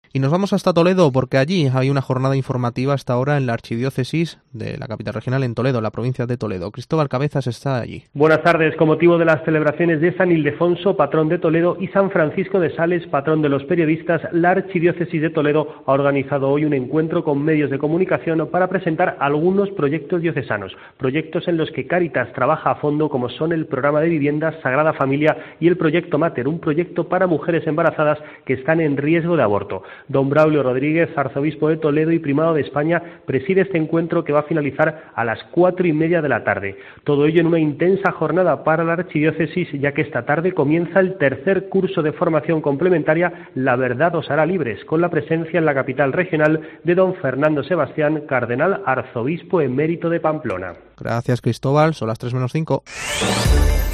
Y nos vamos hasta Toledo porque allí hay una jornada informativa hasta ahora en la archidiócesis de la capital regional en Toledo, la provincia de Toledo. Cristóbal Cabezas está allí. Buenas tardes. Con motivo de las celebraciones de San Ildefonso, patrón de Toledo, y San Francisco de Sales, patrón de los periodistas, la archidiócesis de Toledo ha organizado hoy un encuentro con medios de comunicación para presentar algunos proyectos diocesanos, proyectos en los que Cáritas trabaja a fondo, como son el programa de viviendas Sagrada Familia y el proyecto Mater, un proyecto para mujeres embarazadas que están en riesgo de aborto. Don Braulio Rodríguez, arzobispo de Toledo y primado de España, preside este encuentro que va a finalizar a las 4:30 de la tarde. Todo ello en una intensa jornada para la archidiócesis, ya que esta tarde comienza el tercer curso de formación complementaria La Verdad os hará libres, con la presencia en la capital regional de don Fernando Sebastián, cardenal arzobispo emérito de Pamplona. Gracias, Cristóbal. Son las 3:05.